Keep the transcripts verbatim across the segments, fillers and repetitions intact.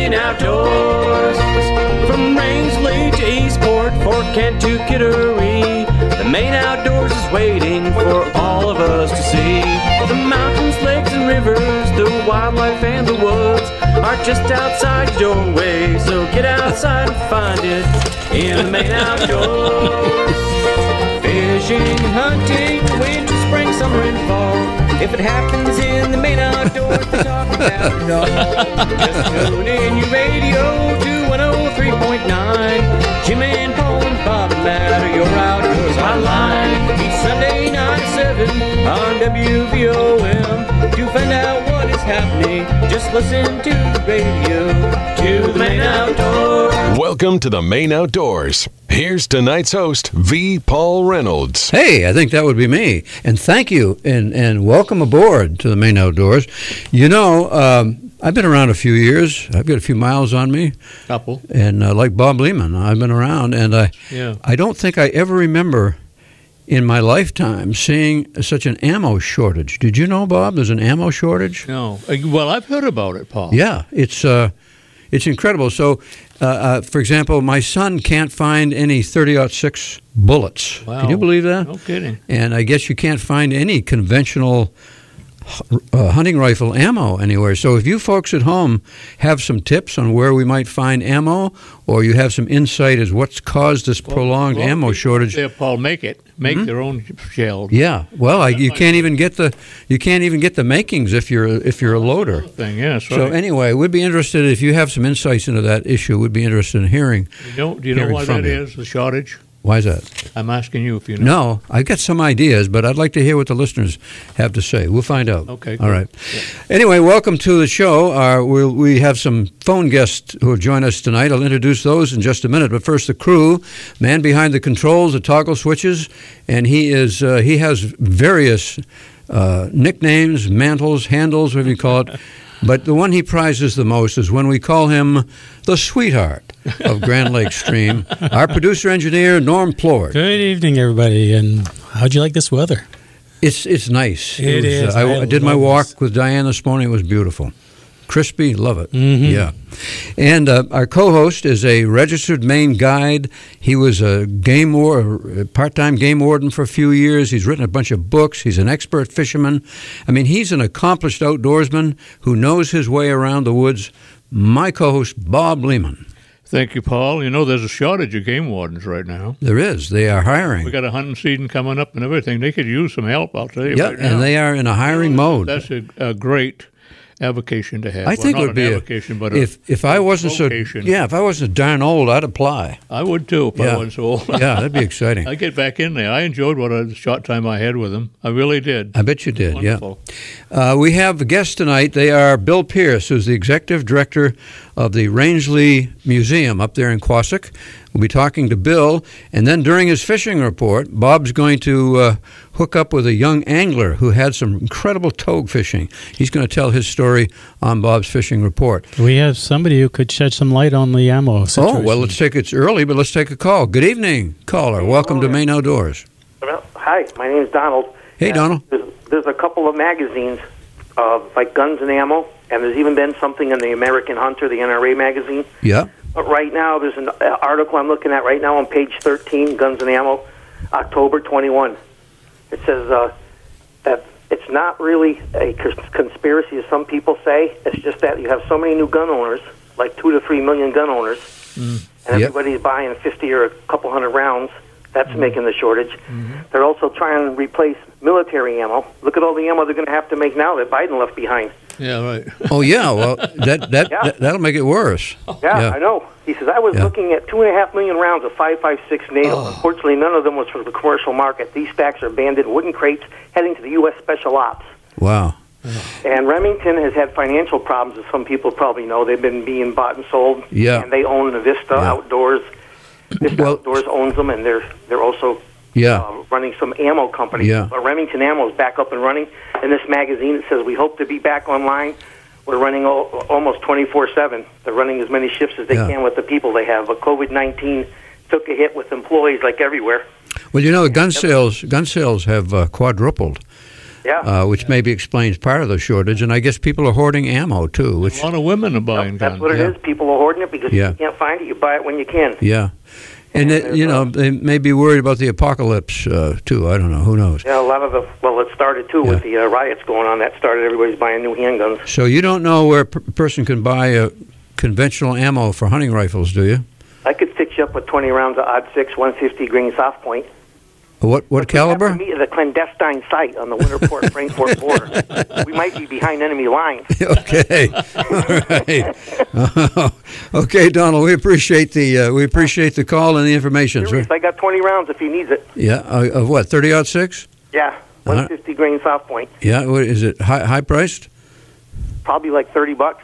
Maine Outdoors. From Rangeley to Eastport, Fort Kent to Kittery, the Maine Outdoors is waiting for all of us to see. The mountains, lakes, and rivers, the wildlife and the woods are just outside your doorway, so get outside and find it in the Maine Outdoors. Fishing, hunting, winter, spring, summer, and fall. If it happens in the Maine Outdoors, we're talking about it all. Just tune in your radio to one oh three point nine. Jim and Paul and Bob and Matt are your Outdoors Hotline. Each Sunday night at seven on W V O M. To find out what is happening, just listen to the radio, to the Maine Outdoors. Welcome to the Maine Outdoors. Here's tonight's host, V. Paul Reynolds. Hey, I think that would be me. And thank you, and, and welcome aboard to the Maine Outdoors. You know, um, I've been around a few years. I've got a few miles on me. Couple. And uh, like Bob Lehman, I've been around, and I, yeah. I don't think I ever remember in my lifetime seeing such an ammo shortage. Did you know, Bob, there's an ammo shortage? No. Well, I've heard about it, Paul. Yeah, it's uh, it's incredible. So, uh, uh, for example, my son can't find any thirty aught six bullets. Wow. Can you believe that? No kidding. And I guess you can't find any conventional uh, hunting rifle ammo anywhere. So if you folks at home have some tips on where we might find ammo, or you have some insight as what's caused this Well, prolonged well, ammo shortage. There, Paul, make it. Make Hmm? their own shells. Yeah, well, I, you can't even get the you can't even get the makings if you're if you're a loader. Thing, yes, So right. anyway, we'd be interested if you have some insights into that issue. We'd be interested in hearing. You know, do you know hearing why from that you. is, the shortage? Why is that? I'm asking you if you know. No, I've got some ideas, but I'd like to hear what the listeners have to say. We'll find out. Okay, All good. right. Anyway, welcome to the show. Uh, we'll, we have some phone guests who will join us tonight. I'll introduce those in just a minute. But first, the crew, man behind the controls, the toggle switches, and he is uh, he has various uh, nicknames, mantles, handles, whatever you call it. But the one he prizes the most is when we call him the sweetheart of Grand Lake Stream, our producer-engineer, Norm Plord. Good evening, everybody. And how'd you like this weather? It's it's nice. It was, is. Uh, I, I I did my love walk this. with Diane this morning. It was beautiful. Crispy, love it. Mhm. Yeah. And uh, our co-host is a registered Maine guide. He was a game war, a part-time game warden for a few years. He's written a bunch of books. He's an expert fisherman. I mean, he's an accomplished outdoorsman who knows his way around the woods. My co-host, Bob Lehman. Thank you, Paul. You know, there's a shortage of game wardens right now. There is. They are hiring. We got a hunting season coming up and everything. They could use some help, I'll tell you. Yeah, right now. and they are in a hiring mode. That's a, a great avocation to have. I Well, think not it would an be a, avocation, but if a if I wasn't vocation. so yeah if I wasn't darn old, I'd apply. I would too if Yeah. I wasn't so old. Yeah, that'd be exciting. I get back in there. I enjoyed what a short time I had with them. I really did. I bet you did. Wonderful. Yeah. Uh, we have a guest tonight. They are Bill Pierce, who's the executive director of the Rangeley Museum up there in Quassic. We'll be talking to Bill, and then during his fishing report, Bob's going to uh, hook up with a young angler who had some incredible togue fishing. He's going to tell his story on Bob's fishing report. We have somebody who could shed some light on the ammo situation. Oh, well, let's take it's early, but let's take a call. Good evening, caller. Welcome to Maine Outdoors. Well, hi, my name's Donald. Hey, And Donald. There's, there's a couple of magazines, uh, like Guns and Ammo, and there's even been something in the American Hunter, the N R A magazine. Yeah. But right now, there's an uh, article I'm looking at right now on page thirteen, Guns and Ammo, October twenty-first. It says uh, that it's not really a cons- conspiracy, as some people say. It's just that you have so many new gun owners, like two to three million gun owners, Mm. and Yep. everybody's buying fifty or a couple hundred rounds. That's making the shortage. Mm-hmm. They're also trying to replace military ammo. Look at all the ammo they're going to have to make now that Biden left behind. Yeah, right. Oh, yeah. Well, that, that, Yeah. that, that'll make it worse. Yeah, Yeah. I know. He says, I was Yeah. looking at two and a half million rounds of five five six NATO. Unfortunately, none of them was for the commercial market. These stacks are banded in wooden crates heading to the U S Special Ops. Wow. And Remington has had financial problems, as some people probably know. They've been being bought and sold. Yeah. And they own the Vista Yeah. Outdoors. Vista Well- Outdoors owns them, and they're they're also Yeah. uh, running some ammo companies. Yeah. But Remington Ammo is back up and running. In this magazine, it says, we hope to be back online. We're running al- almost twenty-four seven. They're running as many shifts as they Yeah. can with the people they have. But COVID nineteen took a hit with employees like everywhere. Well, you know, gun sales gun sales have uh, quadrupled Yeah. uh, which maybe explains part of the shortage. And I guess people are hoarding ammo too. Which A lot of women are buying That's guns. what it Yeah. is. People are hoarding it because Yeah. you can't find it. You buy it when you can. yeah, and it, you know they may be worried about the apocalypse uh, too. I don't know. Who knows? Yeah, a lot of the, well, it started too Yeah. with the uh, riots going on. That started everybody's buying new handguns. So you don't know where a per- person can buy a conventional ammo for hunting rifles, do you? I could fix you up with twenty rounds of odd six, one fifty grain soft point. What what caliber? We have to meet at a clandestine site on the Winterport Frankfort border. We might be behind enemy lines. Okay, all right. Okay, Donald, we appreciate the uh, we appreciate the call and the information, sir. Serious, I got twenty rounds if he needs it. Yeah, uh, of what? Thirty ought six? Yeah, one fifty grain soft point. Yeah, what, is it high high priced? Probably like thirty bucks.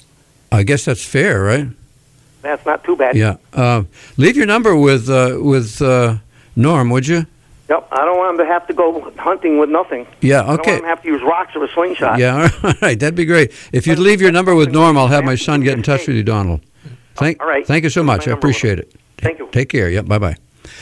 I guess that's fair, right? That's not too bad. Yeah. Uh, leave your number with uh, with uh, Norm, would you? Yep, I don't want him to have to go hunting with nothing. Yeah. I don't Okay. want him to have to use rocks or a slingshot. Yeah. All right. That'd be great. If you'd leave your number with Norm, I'll have my son get in touch with you, Donald. Thank. All right. Thank you so Leave my much. I number with appreciate it. Thank you. Take care. Yep. Bye bye.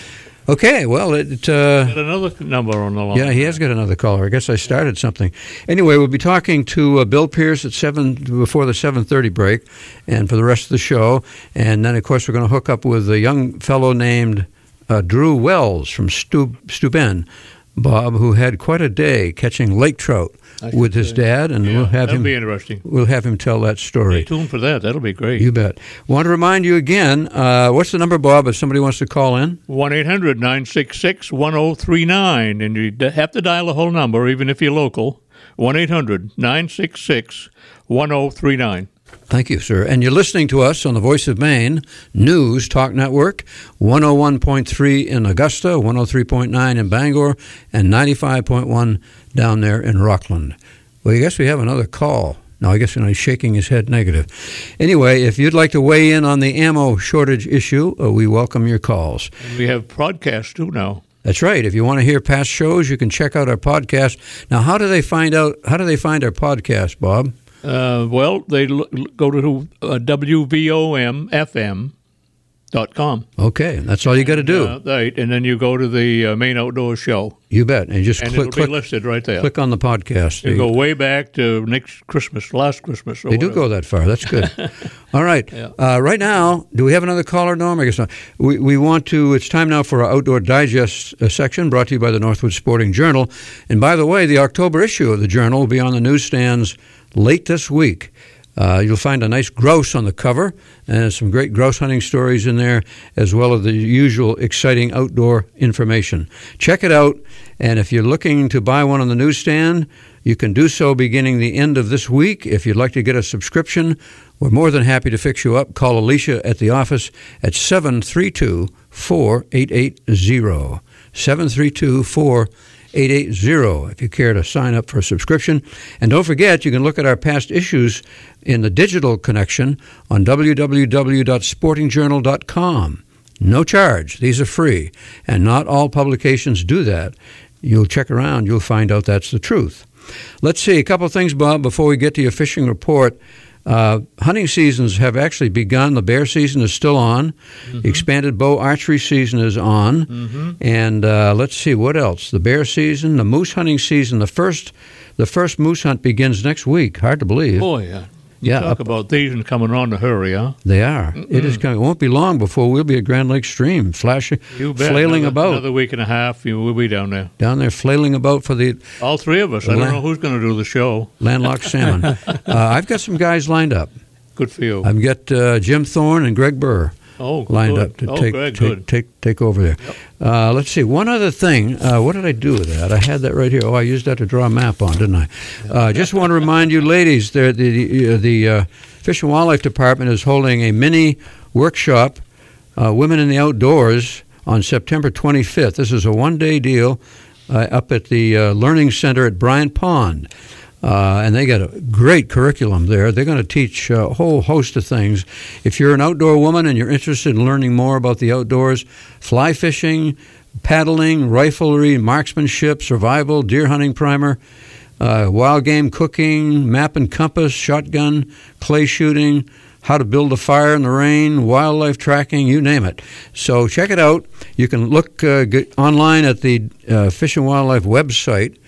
Okay. Well, it. Uh, Got another number on the line. Yeah, he has got another caller. I guess I started something. Anyway, we'll be talking to uh, Bill Pierce at seven before the seven thirty break, and for the rest of the show. And then, of course, we're going to hook up with a young fellow named uh, Drew Wells from Stu- Steuben, Bob, who had quite a day catching lake trout with his dad, and Yeah, we'll have that'll him. be interesting. We'll have him tell that Stay story. tuned for that. That'll be great. You bet. Want to remind you again. Uh, what's the number, Bob? If somebody wants to call in. one eight hundred nine six six one zero three nine, and you d- have to dial the whole number, even if you're local. one eight hundred nine six six one zero three nine. Thank you, sir. And you're listening to us on the Voice of Maine News Talk Network, one oh one point three in Augusta, one oh three point nine in Bangor, and ninety-five point one down there in Rockland. Well, I guess we have another call. No, I guess he's shaking his head negative. Anyway, if you'd like to weigh in on the ammo shortage issue, uh, we welcome your calls. And we have podcasts too now. That's right. If you want to hear past shows, you can check out our podcast. Now, how do they find out? How do they find our podcast, Bob? Uh, well, they l- go to uh, W V O M F M dot com. Okay, that's all you got to do. Uh, right, and then you go to the uh, Maine Outdoor Show, You bet. And just and click, it'll click, be listed right there. click on the podcast. You go way back to next Christmas, last Christmas. Or They do whatever. go that far. That's good. All right. Yeah. Uh, right now, do we have another caller, Norm? I guess not. We, we want to, it's time now for our Outdoor Digest uh, section brought to you by the Northwood Sporting Journal. And by the way, the October issue of the Journal will be on the newsstands late this week. Uh, you'll find a nice grouse on the cover and some great grouse hunting stories in there, as well as the usual exciting outdoor information. Check it out, and if you're looking to buy one on the newsstand, you can do so beginning the end of this week. If you'd like to get a subscription, we're more than happy to fix you up. Call Alicia at the office at seven three two, four eight eight zero. seven three two, four eight eight zero. eight eight zero if you care to sign up for a subscription. And don't forget, you can look at our past issues in the digital connection on w w w dot sporting journal dot com. No charge. These are free. And not all publications do that. You'll check around. You'll find out that's the truth. Let's see. A couple of things, Bob, before we get to your fishing report. Uh, hunting seasons have actually begun. The bear season is still on. Mm-hmm. The expanded bow archery season is on. Mm-hmm. And uh, let's see, what else? The bear season, the moose hunting season. The first the first moose hunt begins next week. Hard to believe. Boy, yeah. You Yeah, talk up- about these and coming on to hurry, huh? They are. Mm-mm. It is coming. It won't be long before we'll be at Grand Lake Stream, flashing, You bet. flailing another, about. Another week and a half, you will be down there. Down there flailing about for the All three of us. I don't know who's going to do the show. landlocked salmon. uh, I've got some guys lined up. Good for you. I've got uh, Jim Thorne and Greg Burr. Oh, lined good. up to oh, take, Greg, take, good. take take over there. Yep. Uh, let's see. One other thing. Uh, what did I do with that? I had that right here. Oh, I used that to draw a map on, didn't I? Uh, just want to remind you, ladies, there, the the, the uh, Fish and Wildlife Department is holding a mini workshop, uh, Women in the Outdoors, on September twenty-fifth. This is a one-day deal uh, up at the uh, Learning Center at Bryant Pond. Uh, and they got a great curriculum there. They're going to teach a whole host of things. If you're an outdoor woman and you're interested in learning more about the outdoors, fly fishing, paddling, riflery, marksmanship, survival, deer hunting primer, uh, wild game cooking, map and compass, shotgun, clay shooting, how to build a fire in the rain, wildlife tracking, you name it. So check it out. You can look uh, get online at the uh, Fish and Wildlife website,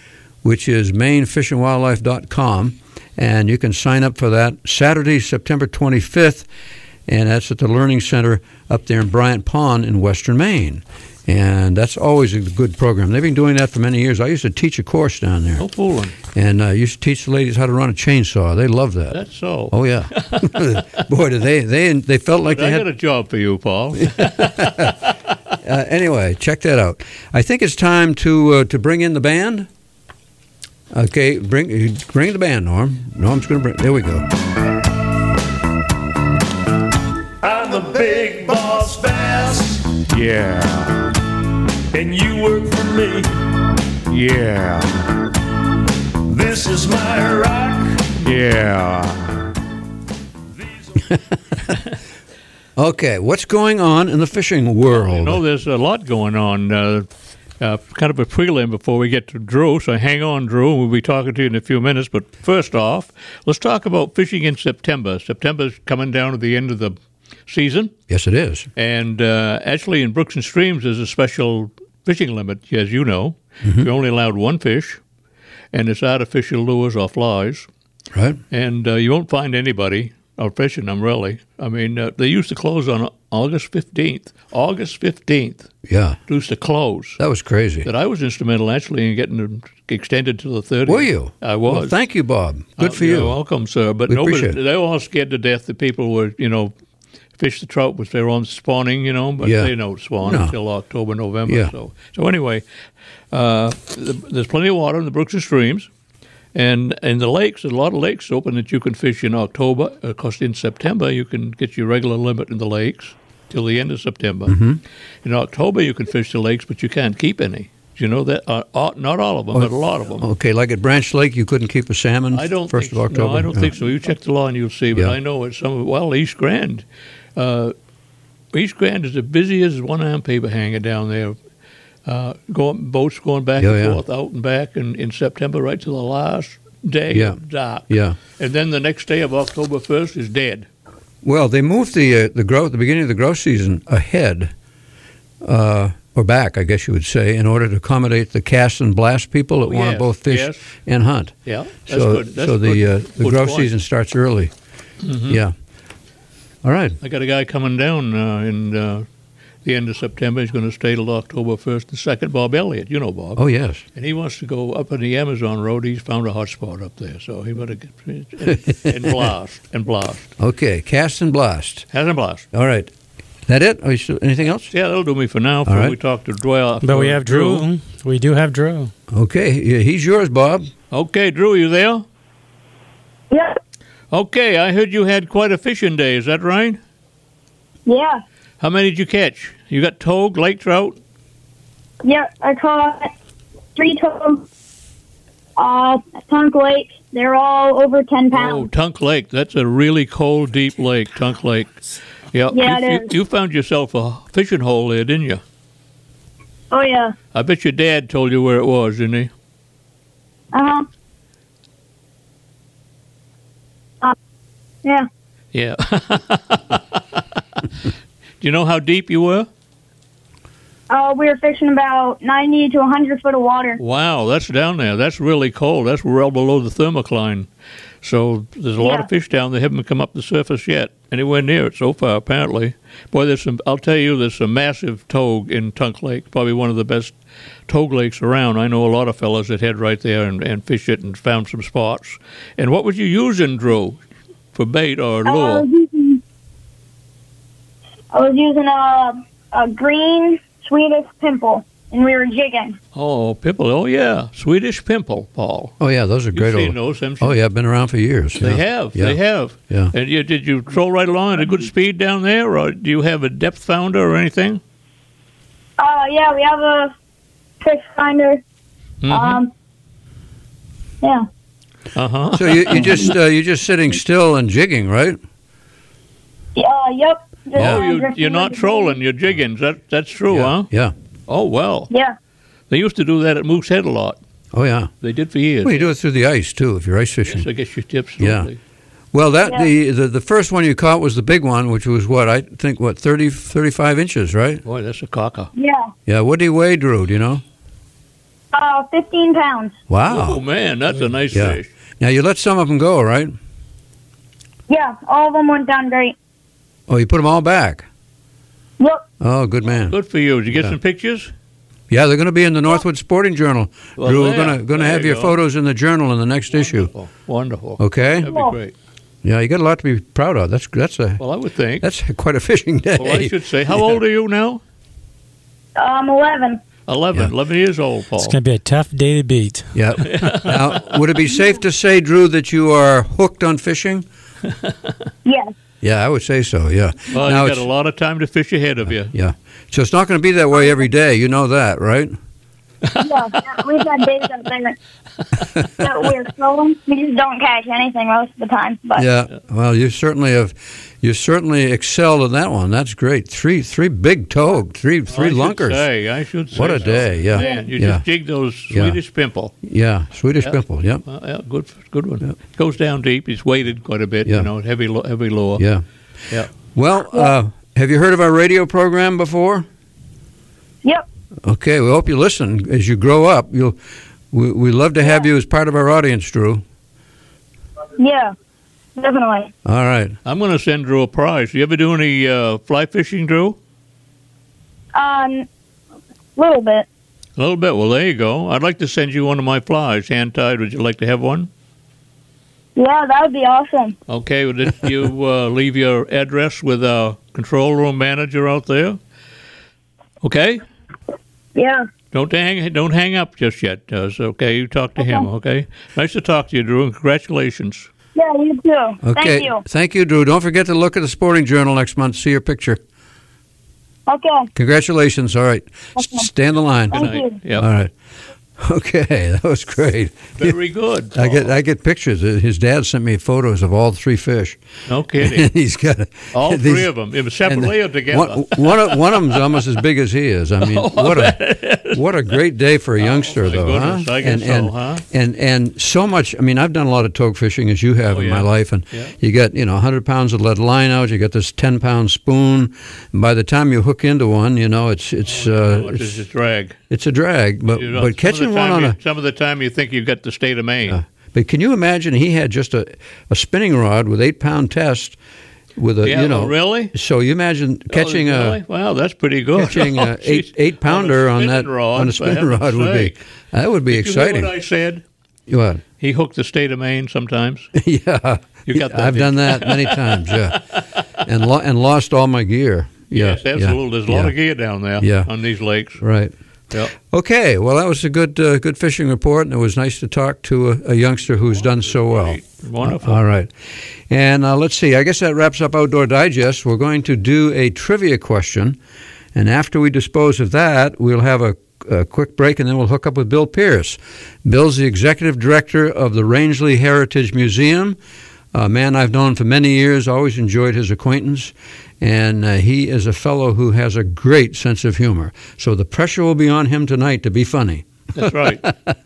which is maine fish and wildlife dot com, and you can sign up for that Saturday, September twenty-fifth, and that's at the Learning Center up there in Bryant Pond in western Maine. And that's always a good program. They've been doing that for many years. I used to teach a course down there. No fooling. And I uh, used to teach the ladies how to run a chainsaw. They love that. That's so. Oh, yeah. Boy, did they, they, they felt like But they I had... got a job for you, Paul. uh, anyway, check that out. I think it's time to uh, to bring in the band. Okay, bring bring the band, Norm. Norm's going to bring... There we go. I'm the big boss bass, Yeah. and you work for me. Yeah. This is my rock. Yeah. Okay, what's going on in the fishing world? I know there's a lot going on. Uh, uh, kind of a prelim before we get to Drew, so hang on, Drew. We'll be talking to you in a few minutes. But first off, let's talk about fishing in September. September's coming down to the end of the season. Yes, it is. And uh, actually, in brooks and streams, there's a special fishing limit, as you know. Mm-hmm. You're only allowed one fish, and it's artificial lures or flies. Right. And uh, you won't find anybody out fishing them, really. I mean, uh, they used to close on August fifteenth. August fifteenth. Yeah. They used to close. That was crazy. That I was instrumental, actually, in getting them extended to the thirtieth. Were you? I was. Well, thank you, Bob. Good Uh, for you. You're welcome, sir. But We nobody, appreciate it. they were all scared to death that people were, you know, fish the trout with their own spawning, you know, but Yeah. they don't spawn No. until October, November. Yeah. So, so anyway, uh, the, there's plenty of water in the brooks and streams. And in the lakes, there's a lot of lakes open that you can fish in October. Of course, in September, you can get your regular limit in the lakes till the end of September. Mm-hmm. In October, you can fish the lakes, but you can't keep any. Do you know that? Uh, uh, not all of them, but a lot of them. Okay, like at Branch Lake, you couldn't keep a salmon I don't first think, of October? No, I don't Yeah. think so. You check the law and you'll see. But Yeah. I know it's some. Well, East Grand, uh, East Grand is as busy as one arm paper hanger down there. Uh, going boats going back Yeah, and yeah. forth, out and back, in, in September, right to the last day Yeah. of dark. Yeah. And then the next day of October first is dead. Well, they moved the uh, the growth, the beginning of the growth season ahead, uh, or back, I guess you would say, in order to accommodate the cast and blast people that Oh, want to yes, both fish yes. and hunt. Yeah, that's so, good. That's so the good. uh, the Good growth point. season starts early. Mm-hmm. Yeah. All right. I got a guy coming down uh, in uh, the end of September. He's going to stay till October first and second. Bob Elliott, you know Bob. Oh yes. And he wants to go up on the Amazon Road. He's found a hot spot up there, so he better get and, and blast and blast. Okay. Cast and blast. Has a blast. All right. That it? Are you still, anything else? Yeah, that'll do me for now. Before right. we talk to Drew. But we have Drew. We do have Drew. Okay. Yeah, he's yours, Bob. Okay, Drew, you there? Yeah. Okay, I heard you had quite a fishing day. Is that right? Yeah. How many did you catch? You got togue, lake trout? Yeah. I caught three total. Uh, Tunk Lake. They're all over ten Oh, pounds. Tunk Lake. That's a really cold, deep lake, Tunk Lake. Yeah, Yeah, you, it you, is. you found yourself a fishing hole there, didn't you? Oh, yeah. I bet your dad told you where it was, didn't he? Uh-huh. Uh, yeah. Yeah. Do you know how deep you were? Uh, we were fishing about ninety to one hundred foot of water. Wow, that's down there. That's really cold. That's well below the thermocline. So there's a lot Yeah. of fish down there. Haven't come up the surface yet. Anywhere near it so far, apparently. Boy, there's some. I'll tell you, there's some massive togue in Tunk Lake. Probably one of the best togue lakes around. I know a lot of fellas that head right there and, and fish it and found some spots. And what was you using, Drew, for bait or Uh, I lure? was using, I was using a, a green Swedish pimple, and we were jigging. Oh, pimple. Oh, yeah. Swedish pimple, Paul. Oh yeah, those are great. You've seen old- those, haven't you? Oh yeah, I've been around for years. They yeah. have. Yeah. They have. Yeah. And you, did you troll right along at a good speed down there, or do you have a depth founder or anything? Uh, yeah, we have a fish finder. Mm-hmm. Um, yeah. Uh huh. So you you just uh, you're just sitting still and jigging, right? Uh, yep. Just, Oh, uh, you, drifting you're not with the- trolling. You're jigging. That that's true, yeah. huh? Yeah. Oh well. Yeah. They used to do that at Moose Head a lot. Oh yeah. They did for years. Well, you do it through the ice too if you're ice fishing. Yes, I guess you tip Yeah. slowly. Well, that Yeah. the, the the first one you caught was the big one, which was what I think what thirty, thirty-five inches, right? Boy, that's a cocker. Yeah. Yeah. What do you weigh, Drew? Do you know? Uh, fifteen pounds. Wow. Oh, man, that's a nice Yeah. fish. Now, you let some of them go, right? Yeah, all of them went down great. Oh, you put them all back? Yep. Oh, good man. Good for you. Did you get Yeah. some pictures? Yeah, they're going to be in the Northwood Sporting Journal. Well, Drew, we're there- going to going to there have you your go. photos in the journal in the next issue. Wonderful. Wonderful. Okay? That'd be great. Yeah, you got a lot to be proud of. That's that's a Well, I would think. that's quite a fishing day. Well, I should say, how old are you now? I'm eleven. eleven. Yeah. eleven years old, Paul. It's going to be a tough day to beat. Yeah. Now, would it be safe to say, Drew, that you are hooked on fishing? Yes. Yeah, I would say so. Yeah. Well, now you got it's- a lot of time to fish ahead of you. Yeah. So it's not going to be that way every day. You know that, right? Yeah, we've had days out there that we're trolling. We just don't catch anything most of the time. But Yeah. Well, you certainly have. You certainly excelled in that one. That's great. Three, three big togue, three, three I should lunkers. say, I should say. What a so. day, yeah. Man, you Yeah. just jigged those Yeah. Swedish pimple. Yeah, Swedish Yeah. pimple. Yep. Well, yeah, good, good one. Goes down deep. He's weighted quite a bit. Yeah. You know, heavy, lo- heavy lure. Yeah. Yeah. Well, uh, have you heard of our radio program before? yep. Okay, we hope you listen as you grow up. You'll. We we love to have you as part of our audience, Drew. Yeah. Definitely. All right. I'm going to send Drew a prize. You ever do any uh, fly fishing, Drew? Um, little bit. A little bit. Well, there you go. I'd like to send you one of my flies, hand tied. Would you like to have one? Yeah, that would be awesome. Okay. Well, did you uh, leave your address with our control room manager out there? Okay. Yeah. Don't hang. Don't hang up just yet. Uh, it's okay. You talk to him. Okay. Nice to talk to you, Drew. And congratulations. Yeah, you too. Okay. Thank you. Thank you, Drew. Don't forget to look at the Sporting Journal next month. See your picture. Okay. Congratulations. All right. Okay. S- Stay on the line. Thank Good night. you. Yep. All right. Okay, that was great. Very good. I get Paul. I get pictures. His dad sent me photos of all three fish. No kidding. He's got a, All these- three of them, either separately or together. One, one, of, one of them's almost as big as he is. I mean, what a what a great day for a youngster, Oh, my though, goodness, huh? I guess and, so, and, huh? And and so much. I mean, I've done a lot of togue fishing, as you have Oh, in yeah. my life, and Yeah. you get you know one hundred pounds of lead line out. You get this ten pound spoon. And by the time you hook into one, you know it's it's uh, What it's, is it drag? it's a drag. But You know, some but of the catching one time on you, a some of the time you think you've got the state of Maine. uh, but can you imagine? He had just a, a spinning rod with eight pound test with a yeah, you know oh, really? So you imagine catching oh, a really? Wow, that's pretty good. catching Oh, a eight geez. eight pounder on, a that spinning rod, on a for spinning heaven's rod would be sake. that would be Did exciting. You hear what I said? What? He hooked the state of Maine sometimes. Yeah, You got that, I've did done you? that many times. Yeah, and lo- and lost all my gear. Yeah, Yes, absolutely. yeah, There's a lot yeah. of gear down there Yeah. on these lakes. Right. Yep. Okay. Well, that was a good uh, good fishing report, and it was nice to talk to a, a youngster who's done so well. Great. Wonderful. All right. And uh, let's see. I guess that wraps up Outdoor Digest. We're going to do a trivia question. And after we dispose of that, we'll have a, a quick break, and then we'll hook up with Bill Pierce. Bill's the executive director of the Rangeley Heritage Museum, a man I've known for many years, always enjoyed his acquaintance. And uh, he is a fellow who has a great sense of humor. So the pressure will be on him tonight to be funny. That's right.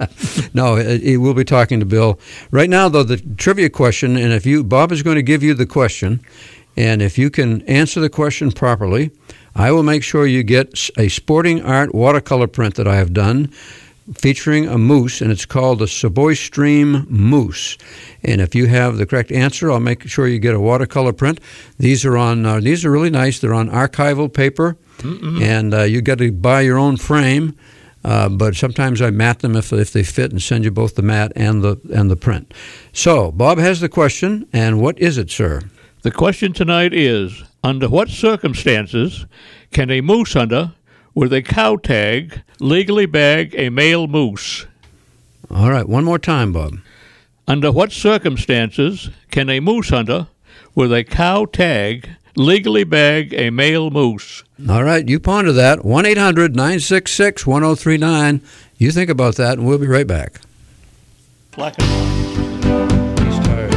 No, he will be talking to Bill. Right now, though, the trivia question, and if you, Bob is going to give you the question, and if you can answer the question properly, I will make sure you get a Sporting Art watercolor print that I have done featuring a moose, and it's called the Savoy Stream Moose. And if you have the correct answer, I'll make sure you get a watercolor print. These are on. Uh, these are really nice. They're on archival paper, Mm-mm. and uh, you got to buy your own frame. Uh, but sometimes I mat them if if they fit, and send you both the mat and the and the print. So Bob has the question, and what is it, sir? The question tonight is: under what circumstances can a moose hunter with a cow tag legally bag a male moose? All right, one more time, Bob. Under what circumstances can a moose hunter with a cow tag legally bag a male moose? All right, you ponder that. one eight hundred nine six six one zero three nine. You think about that, and we'll be right back. Black and white. He's tired.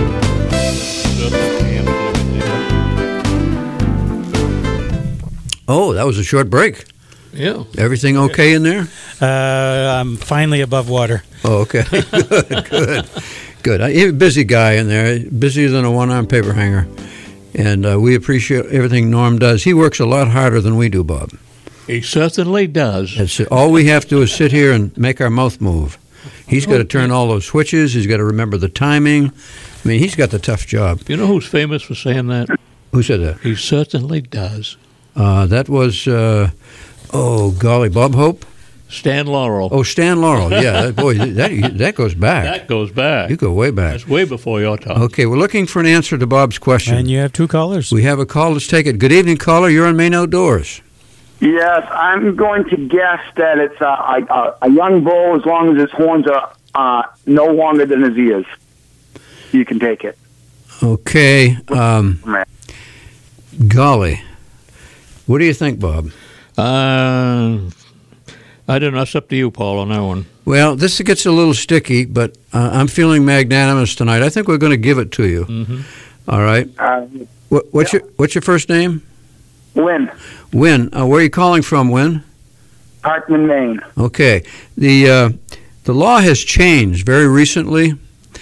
Oh, that was a short break. Yeah. Everything okay in there? Uh, I'm finally above water. Oh, okay. Good, good. Good. I- He's a busy guy in there, busier than a one-arm paper hanger. And uh, we appreciate everything Norm does. He works a lot harder than we do, Bob. He certainly does. That's it. All we have to do is sit here and make our mouth move. He's got to turn all those switches. He's got to remember the timing. I mean, he's got the tough job. You know who's famous for saying that? Who said that? He certainly does. Uh, that was, uh, oh, golly, Bob Hope? Stan Laurel. Oh, Stan Laurel. Yeah, that, boy, that that goes back. That goes back. You go way back. That's way before your time. Okay, we're looking for an answer to Bob's question. And you have two callers. We have a call. Let's take it. Good evening, caller. You're on Maine Outdoors. Yes, I'm going to guess that it's a, a, a young bull as long as his horns are uh, no longer than his ears. You can take it. Okay. Um, golly. What do you think, Bob? Uh, I don't know. It's up to you, Paul, on that one. Well, this gets a little sticky, but uh, I'm feeling magnanimous tonight. I think we're going to give it to you. Mm-hmm. All right. Uh, what, what's yeah. your What's your first name? Win. Win. Uh, where are you calling from, Win? Parkman, Maine. Okay. The uh, the law has changed very recently.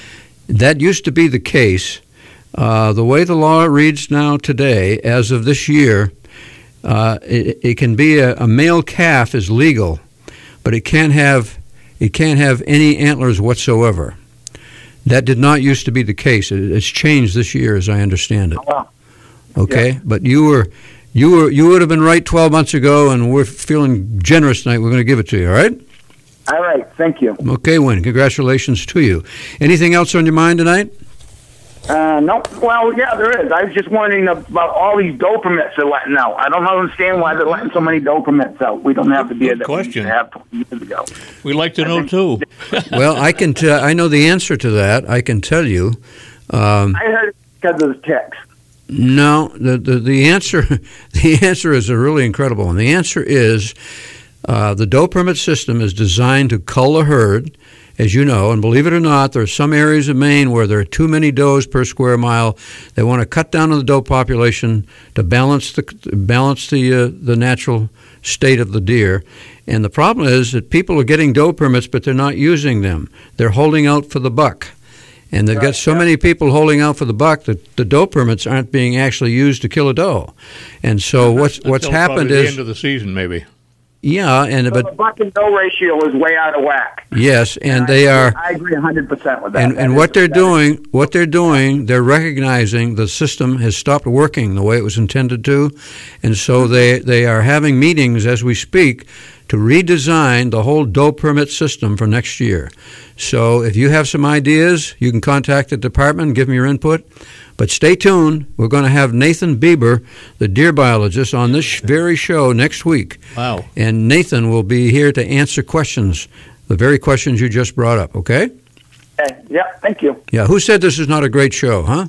That used to be the case. Uh, the way the law reads now today, as of this year, uh, it, it can be a, a male calf is legal, but it can't have it can't have any antlers whatsoever. That did not used to be the case. It, it's changed this year, as I understand it. Oh, okay, yeah. but you were you were you would have been right twelve months ago, and we're feeling generous tonight. We're going to give it to you. All right. All right. Thank you. Okay, Win. Congratulations to you. Anything else on your mind tonight? Uh, no. Well, yeah, there is. I was just wondering about all these doe permits they're letting out. I don't understand why they're letting so many doe permits out. We don't have the deer Good that we used question. to have twenty years ago. We'd like to know, too. Well, I can. T- I know the answer to that. I can tell you. Um, I heard it because of the ticks. no, the, the the answer the answer is a really incredible one. The answer is uh, the doe permit system is designed to cull the herd, as you know, and believe it or not, there are some areas of Maine where there are too many does per square mile. They want to cut down on the doe population to balance the balance the uh, the natural state of the deer. And the problem is that people are getting doe permits, but they're not using them. They're holding out for the buck. And they've got so many people holding out for the buck that the doe permits aren't being actually used to kill a doe. And so what's what's Until happened probably is the end of the season, maybe. yeah, and So but the buck and doe ratio is way out of whack. yes, and I they agree- are. I agree one hundred percent with that. And, That and is- what they're that is- doing, what they're doing, they're recognizing the system has stopped working the way it was intended to, and so they they are having meetings as we speak to redesign the whole doe permit system for next year. So if you have some ideas, you can contact the department, give them your input. But stay tuned. We're going to have Nathan Bieber, the deer biologist, on this very show next week. Wow. And Nathan will be here to answer questions, the very questions you just brought up, okay? Okay. Yeah, thank you. Yeah, who said this is not a great show, huh?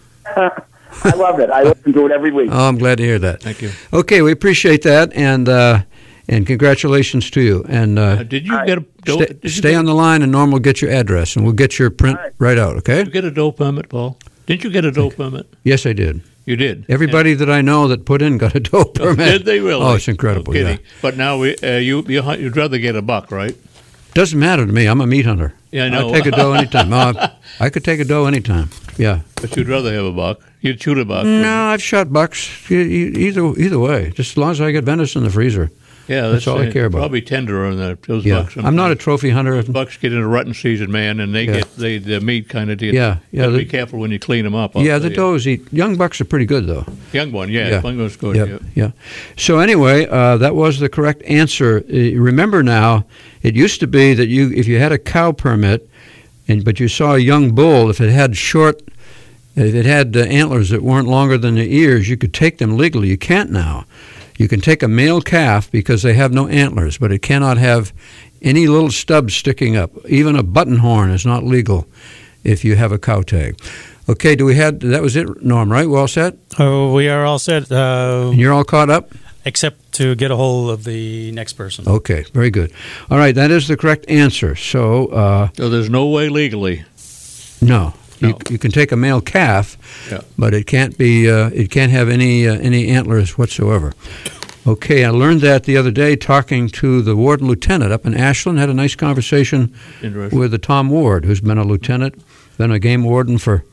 I love it. I listen to it every week. Oh, I'm glad to hear that. Thank you. Okay, we appreciate that, and uh, and congratulations to you. And uh, Uh, did you All get a doe, stay, did you stay get, on the line, and Norm will get your address, and we'll get your print All right. right out, okay? did you get a doe permit, Paul? Didn't you get a doe permit? Yes, I did. You did. Everybody that I know that put in got a doe permit. Did they really? Oh, it's incredible, No yeah. kidding. But now we, uh, you, you hunt- you'd rather get a buck, right? Doesn't matter to me. I'm a meat hunter. Yeah, I know. I take a doe anytime. Oh, I, I could take a doe anytime. Yeah. But you'd rather have a buck. You'd shoot a buck. No, I've shot bucks. E- e- Either either way, just as long as I get venison in the freezer. Yeah, That's all I uh, care about. Probably tender on the, those Yeah, bucks. I'm not a trophy hunter. Bucks get into rutting season, man, and they Yeah. get they the meat kind of. Yeah, yeah, Yeah, the- be careful when you clean them up. I'll Yeah, tell the you. does eat. Young bucks are pretty good, though. Young one, yeah, Yeah. young one's good. Yep, Yeah. yeah. So anyway, uh, that was the correct answer. Uh, remember now, it used to be that you, if you had a cow permit, and but you saw a young bull, if it had short, if it had uh, antlers that weren't longer than the ears, you could take them legally. You can't now. You can take a male calf because they have no antlers, but it cannot have any little stubs sticking up. Even a button horn is not legal if you have a cow tag. Okay, do we had that was it, Norm? Right? We all set? Oh, we are all set, uh, And you're all caught up? except to get a hold of the next person. Okay, very good. All right, that is the correct answer. So, uh, So there's no way legally. no, No. You, you can take a male calf, Yeah. but it can't be. Uh, it can't have any uh, any antlers whatsoever. Okay, I learned that the other day talking to the warden lieutenant up in Ashland. Had a nice conversation Interesting. with the Tom Ward, who's been a lieutenant, been a game warden for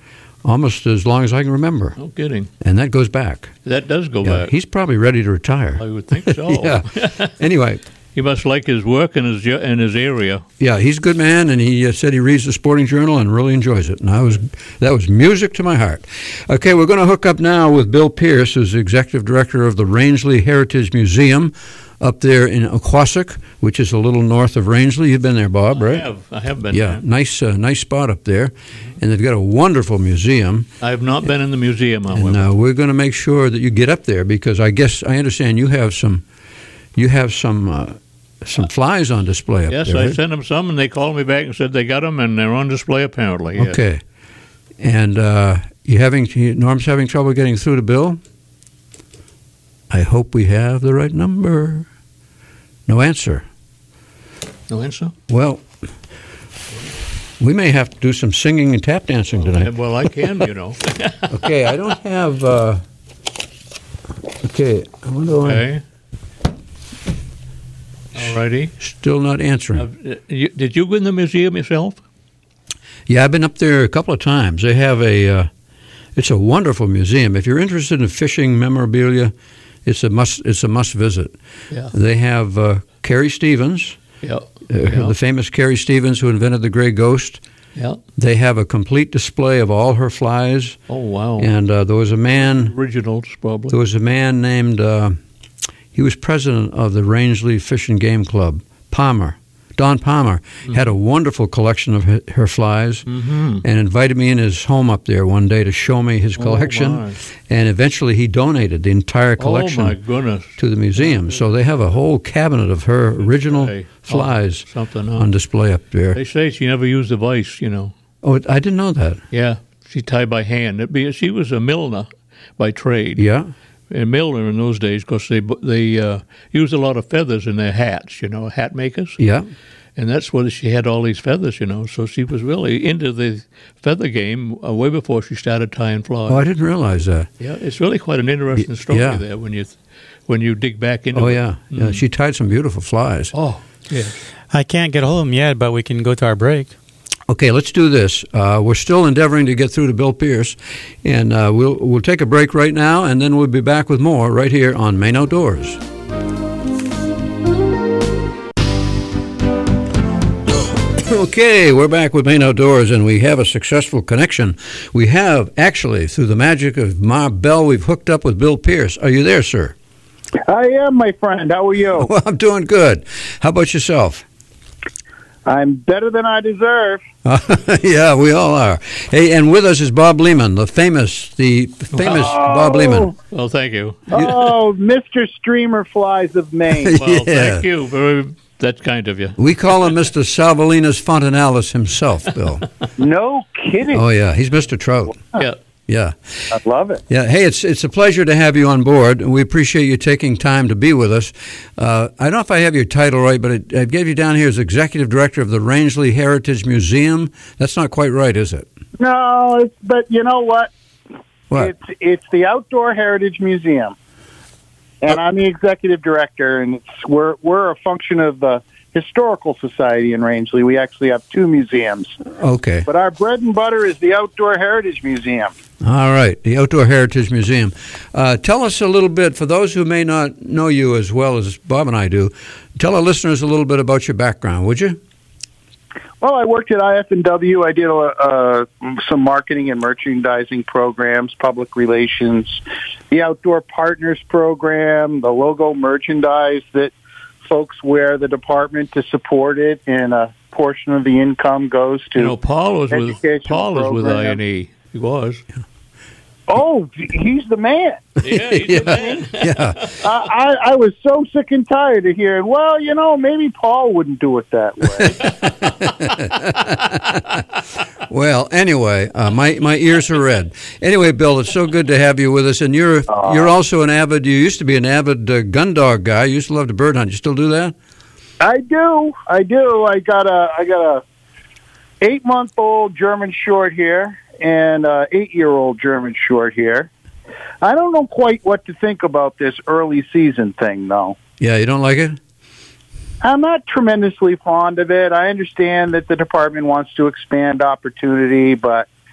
almost as long as I can remember. No kidding. And that goes back. That does go Yeah, back. he's probably ready to retire. I would think so. Yeah. Anyway, He must like his work in his in his area. yeah, he's a good man, and he uh, said he reads the Sporting Journal and really enjoys it. And I was that was music to my heart. Okay, we're going to hook up now with Bill Pierce, who's the executive director of the Rangeley Heritage Museum up there in Oquassic, which is a little north of Rangeley. You've been there, Bob, right? I have. I have been Yeah, there. nice, uh, nice spot up there, and they've got a wonderful museum. I have not been in the museum, however. And uh, we're going to make sure that you get up there because I guess I understand you have some, you have some, uh, some flies on display up yes, there. I right? sent them some, and they called me back and said they got them, and they're on display apparently. yes. Okay, and uh, you having Norm's having trouble getting through to Bill. I hope we have the right number. No answer. No answer? Well, we may have to do some singing and tap dancing tonight. Well, I can, you know. Okay, I don't have. Uh, okay, I wonder why. Okay. All righty. Still not answering. Uh, you, did you go in the museum yourself? Yeah, I've been up there a couple of times. They have a. Uh, it's a wonderful museum. If you're interested in fishing memorabilia, it's a must. It's a must visit. Yeah. They have uh, Carrie Stevens, Yeah. uh, yeah. the famous Carrie Stevens who invented the Gray Ghost. yeah. They have a complete display of all her flies. Oh, wow. And uh, there was a man. Originals, probably. There was a man named. Uh, he was president of the Rangeley Fish and Game Club. Palmer, Don Palmer, Mm-hmm. had a wonderful collection of her, her flies, Mm-hmm. and invited me in his home up there one day to show me his Oh, collection. my. And eventually, he donated the entire collection Oh, my goodness. to the museum. So they have a whole cabinet of her original Hey, flies oh, something huh? on display up there. They say she never used a vice, you know. Oh, I didn't know that. Yeah, she tied by hand. It'd be, she was a milliner by trade. Yeah. A milliner in those days, because they they uh, used a lot of feathers in their hats, you know, hat makers. Yeah. And that's where she had all these feathers, you know. So she was really into the feather game uh, way before she started tying flies. Oh, I didn't realize that. Yeah, it's really quite an interesting story yeah. there when you when you dig back into Oh, it. yeah. yeah. She tied some beautiful flies. Oh, yes. I can't get hold of him yet, but we can go to our break. Okay, let's do this. Uh, we're still endeavoring to get through to Bill Pierce, and uh, we'll we'll take a break right now, and then we'll be back with more right here on Maine Outdoors. Okay, we're back with Maine Outdoors, and we have a successful connection. We have, actually, through the magic of Ma Bell, we've hooked up with Bill Pierce. Are you there, sir? I am, my friend. How are you? Well, I'm doing good. How about yourself? I'm better than I deserve. Yeah, we all are. Hey, and with us is Bob Lehman, the famous, the famous Oh. Bob Lehman. Well, thank you. Oh, Mister Streamer Flies of Maine. Well, Yeah. thank you. Very, that's kind of you. We call him Mister Salvalinas Fontanalis himself, Bill. No kidding. Oh, yeah, he's Mister Trout. Yeah. Yeah. I love it. Yeah. Hey, it's it's a pleasure to have you on board, and we appreciate you taking time to be with us. Uh, I don't know if I have your title right, but it, I gave you down here as Executive Director of the Rangeley Heritage Museum. That's not quite right, is it? No, it's, but you know what? What? It's it's the Outdoor Heritage Museum, and I'm the executive director. And it's we're we're a function of the Historical Society in Rangeley. We actually have two museums, Okay. but our bread and butter is the Outdoor Heritage Museum. All right, the Outdoor Heritage Museum. Uh, tell us a little bit, for those who may not know you as well as Bob and I do, tell our listeners a little bit about your background, would you? Well, I worked at I F and W. I did uh, some marketing and merchandising programs, public relations, the Outdoor Partners Program, the logo merchandise that folks wear the department to support it, and a portion of the income goes to You know, Paul was with educational Paul was with I programs. and E. He was. Oh, he's the man. Yeah, he's the man. Yeah. I, I, I was so sick and tired of hearing, well, you know, maybe Paul wouldn't do it that way. Well, anyway, uh, my my ears are red. Anyway, Bill, it's so good to have you with us, and you're you're also an avid. You used to be an avid uh, gun dog guy. You used to love to bird hunt. You still do that? I do. I do. I got a I got a eight month old German short hair and a eight year old German short hair. I don't know quite what to think about this early season thing, though. Yeah, you don't like it? I'm not tremendously fond of it. I understand that the department wants to expand opportunity, but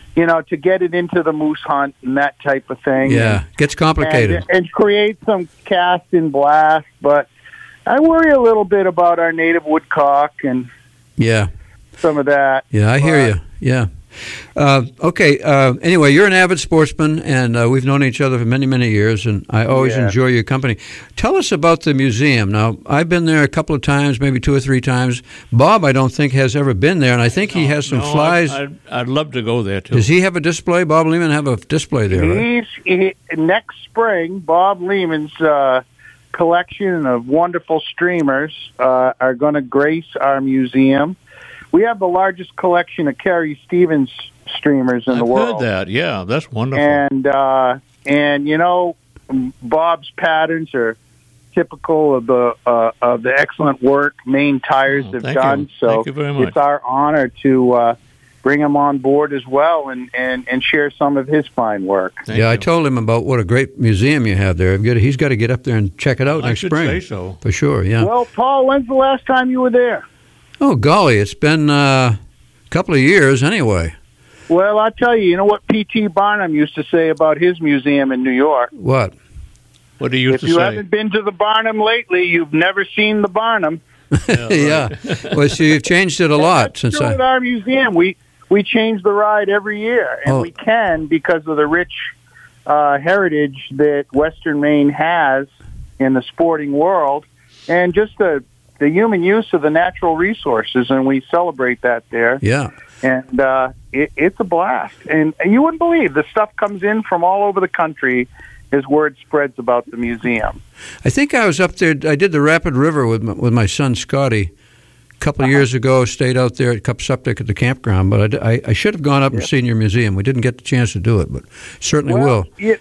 you know, to get it into the moose hunt and that type of thing. Yeah, and, gets complicated. And, and create some cast and blast. But I worry a little bit about our native woodcock and yeah, some of that. Yeah, I but, hear you. Yeah. Uh, okay. Uh, anyway, you're an avid sportsman, and uh, we've known each other for many, many years, and I always Yeah. enjoy your company. Tell us about the museum. Now, I've been there a couple of times, maybe two or three times. Bob, I don't think, has ever been there, and I think he has some No, flies. I'd, I'd, I'd love to go there, too. Does he have a display? Bob Lehman have a display there, right? He's, he, next spring, Bob Lehman's uh, collection of wonderful streamers uh, are going to grace our museum. We have the largest collection of Carrie Stevens streamers in I've the world. heard that. Yeah, that's wonderful. And, uh, and you know, Bob's patterns are typical of the uh, of the excellent work Maine Tires Oh, have thank done. you. So Thank you very much. it's our honor to uh, bring him on board as well and, and, and share some of his fine work. Thank yeah, I you. told him about what a great museum you have there. I've got to- He's got to get up there and check it out I next should spring. say so. For sure, yeah. Well, Paul, when's the last time you were there? Oh, golly, it's been uh, a couple of years anyway. Well, I'll tell you, you know what P T Barnum used to say about his museum in New York? What? What do you If used you to say? haven't been to the Barnum lately, you've never seen the Barnum. Yeah. Well, so you've changed it a lot That's since true I. at our museum. We we change the ride every year, and Oh. we can because of the rich uh, heritage that Western Maine has in the sporting world, and just the the human use of the natural resources, and we celebrate that there. Yeah. And uh, it, it's a blast, and, and you wouldn't believe the stuff comes in from all over the country as word spreads about the museum. I think I was up there. I did the Rapid River with my, with my son Scotty a couple of years ago. Stayed out there at Cup Septic at the campground, but I, d- I- I should have gone up and seen your museum. We didn't get the chance to do it, but certainly Well, will. You,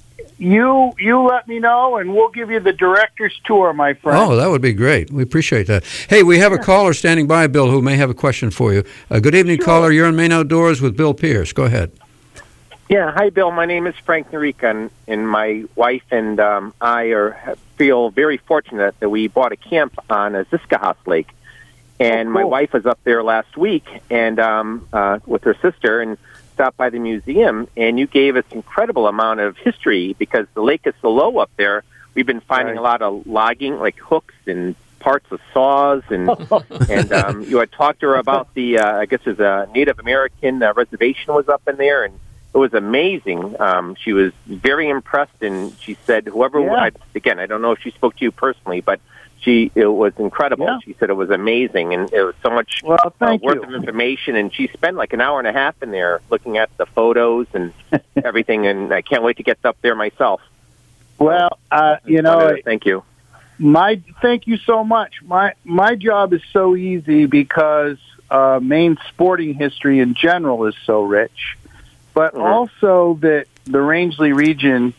you you let me know, and we'll give you the director's tour, my friend. Oh, that would be great. We appreciate that. Hey, we have a caller standing by, Bill, who may have a question for you. Uh, good evening, caller. You're in Maine Outdoors with Bill Pierce. Go ahead. Yeah, hi, Bill. My name is Frank Narica, and, and my wife and um, I are feel very fortunate that we bought a camp on a Ziskahof Lake. And Oh, my cool. wife was up there last week and um, uh, with her sister and stopped by the museum, and you gave us incredible amount of history because the lake is so low up there. We've been finding Right. a lot of logging, like hooks and parts of saws, and and um, you had talked to her about the, uh, I guess there's a Native American uh, reservation was up in there, and it was amazing. Um, she was very impressed, and she said, whoever, Yeah. I, again, I don't know if she spoke to you personally, but she it was incredible. Yeah. She said it was amazing, and it was so much Well, uh, thank worth you. of information. And she spent like an hour and a half in there looking at the photos and everything. And I can't wait to get up there myself. Well, uh, you know, Wanted to thank you. my thank you so much. My my job is so easy because uh, Maine sporting history in general is so rich, but Mhm. also that the Rangeley region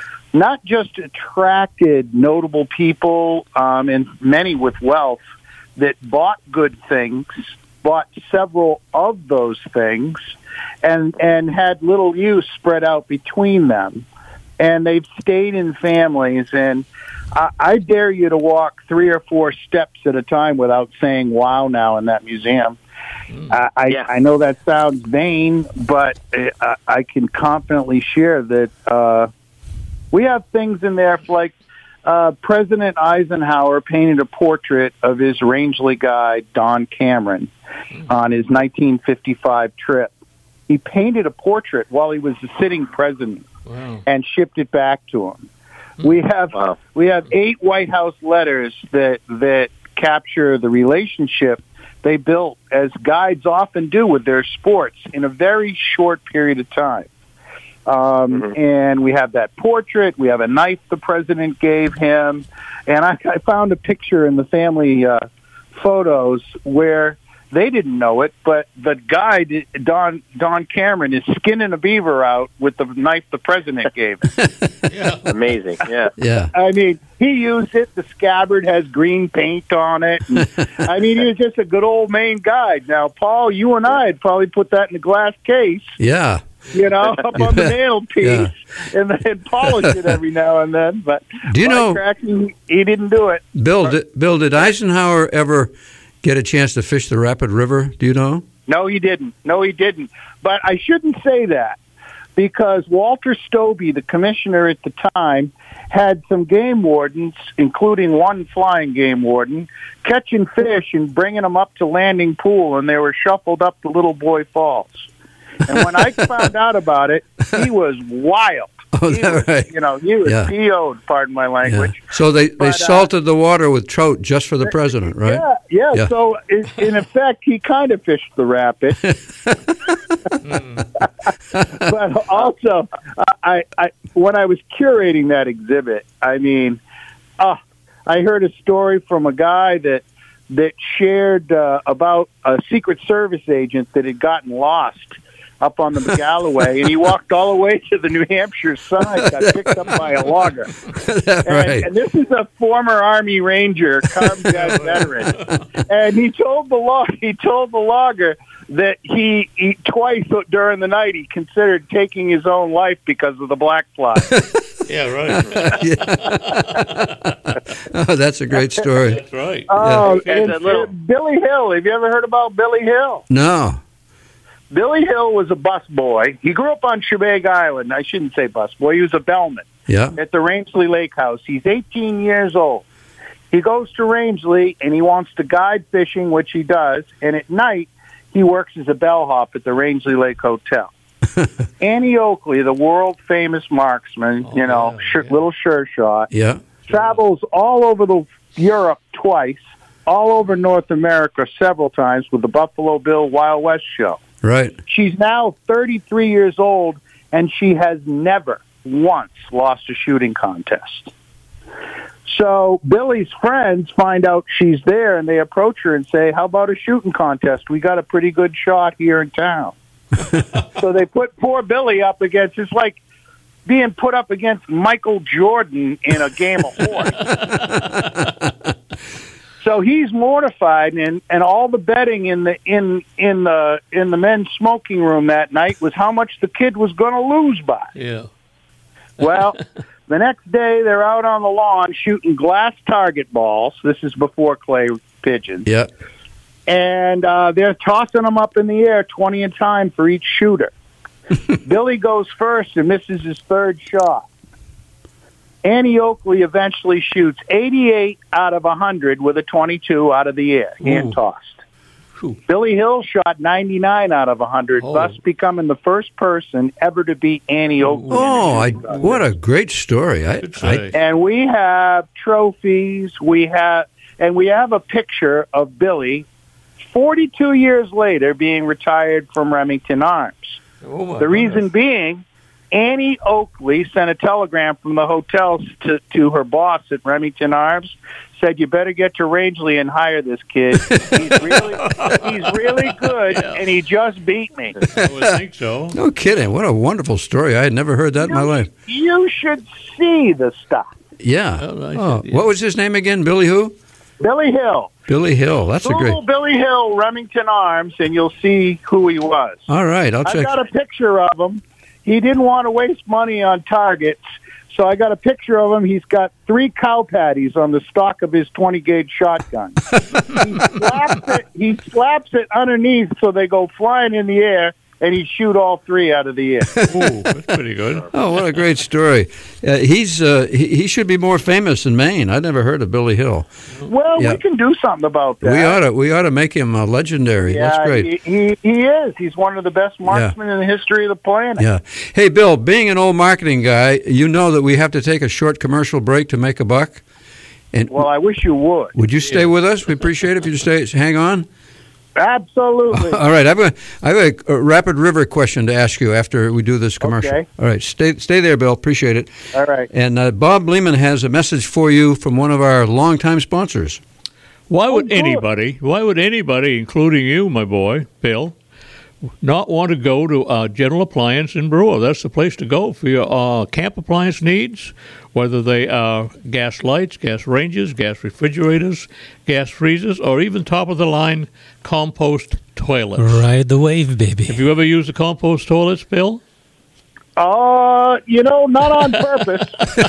not just attracted notable people um, and many with wealth that bought good things, bought several of those things, and and had little use spread out between them. And they've stayed in families, and I, I dare you to walk three or four steps at a time without saying wow now in that museum. Uh, I, Yeah. I know that sounds vain, but I, I can confidently share that uh, we have things in there like uh, President Eisenhower painted a portrait of his Rangeley guide, Don Cameron, on his nineteen fifty-five trip. He painted a portrait while he was the sitting president Wow. and shipped it back to him. We have Wow. we have eight White House letters that that capture the relationship they built, as guides often do with their sports, in a very short period of time. Um, Mhm. And we have that portrait. We have a knife the president gave him, and I, I found a picture in the family uh, photos where they didn't know it, but the guide, Don Don Cameron, is skinning a beaver out with the knife the president gave him. Yeah. Amazing. Yeah. Yeah. I mean, he used it. The scabbard has green paint on it. And, I mean, he was just a good old Maine guide. Now, Paul, you and I would probably put that in a glass case, Yeah. you know, up on the mantelpiece, and then polish it every now and then. But Do you by know- cracking, he didn't do it. Bill, did, Bill, did Eisenhower ever get a chance to fish the Rapid River? Do you know? No, he didn't. No, he didn't. But I shouldn't say that because Walter Stobie, the commissioner at the time, had some game wardens, including one flying game warden, catching fish and bringing them up to Landing Pool, and they were shuffled up to Little Boy Falls. And when I found out about it, he was wild. Oh, he that was, right? You know, he was Yeah. P O'd, pardon my language. Yeah. So they, they But, uh, salted the water with trout just for the president, right? Yeah, yeah. Yeah. So in, in effect, he kind of fished the rapid. But also, I, I when I was curating that exhibit, I mean, uh, I heard a story from a guy that that shared uh, about a Secret Service agent that had gotten lost up on the Galloway, and he walked all the way to the New Hampshire side, got picked up by a logger. And, Right. and this is a former Army Ranger, combat veteran, and he told the log he told the logger that he, he twice during the night he considered taking his own life because of the black fly. Yeah, right. Oh, that's a great story. That's right. Oh, Yeah. and, That little- and Billy Hill. Have you ever heard about Billy Hill? No. Billy Hill was a busboy. He grew up on Shebag Island. I shouldn't say busboy. He was a bellman Yeah. at the Rangeley Lake House. He's eighteen years old. He goes to Rangeley, and he wants to guide fishing, which he does. And at night, he works as a bellhop at the Rangeley Lake Hotel. Annie Oakley, the world-famous marksman, you know, sh- little sure shot, Yeah. travels all over the Europe twice, all over North America several times with the Buffalo Bill Wild West show. Right. She's now thirty-three years old, and she has never once lost a shooting contest. So Billy's friends find out she's there, and they approach her and say, how about a shooting contest? We got a pretty good shot here in town. So they put poor Billy up against, it's like being put up against Michael Jordan in a game of horse. So he's mortified, and, and all the betting in the in in the in the men's smoking room that night was how much the kid was going to lose by. Yeah. Well, the next day they're out on the lawn shooting glass target balls. This is before clay pigeons. Yeah. And uh, they're tossing them up in the air twenty a time for each shooter. Billy goes first and misses his third shot. Annie Oakley eventually shoots eighty-eight out of one hundred with a twenty-two out of the air, hand tossed. Ooh. Billy Hill shot ninety-nine out of one hundred, Oh. thus becoming the first person ever to beat Annie Oakley. Oh, I, what a great story. I, I, And we have trophies, we have, and we have a picture of Billy forty-two years later being retired from Remington Arms. Oh my The reason goodness. being, Annie Oakley sent a telegram from the hotel to, to her boss at Remington Arms, said, you better get to Rangeley and hire this kid. He's really, he's really good, and he just beat me. I would think so. no kidding. What a wonderful story. I had never heard that in my life. You should see the stuff. Yeah. Well, I Oh, should- yeah. what was his name again? Billy who? Billy Hill. Billy Hill. That's a Google great. Billy Hill, Remington Arms, and you'll see who he was. All right. I'll I check. got a picture of him. He didn't want to waste money on targets, so I got a picture of him. He's got three cow patties on the stock of his twenty gauge shotgun. he, slaps it, he slaps it underneath so they go flying in the air, and he shoot all three out of the air. Ooh, that's pretty good. Oh, what a great story. Uh, he's uh, he, he should be more famous in Maine. I'd never heard of Billy Hill. Well, Yeah. we can do something about that. We ought to we ought to make him uh, legendary. Yeah, That's great. He, he, he is. He's one of the best marksmen in the history of the planet. Yeah. Hey, Bill, being an old marketing guy, you know that we have to take a short commercial break to make a buck. And Well, I wish you would. would you stay with us? We appreciate it if you stay. Hang on. Absolutely. All right. I have a I have a, a Rapid River question to ask you after we do this commercial. Okay. All right. Stay stay there, Bill. Appreciate it. All right. And uh, Bob Lehman has a message for you from one of our longtime sponsors. Why would good. anybody, why would anybody, including you, my boy, Bill, not want to go to uh, General Appliance in Brewer? That's the place to go for your uh, camp appliance needs, whether they are gas lights, gas ranges, gas refrigerators, gas freezers, or even top-of-the-line compost toilets. Ride the wave, baby. Have you ever used the compost toilets, Bill? Uh, you know, not on purpose.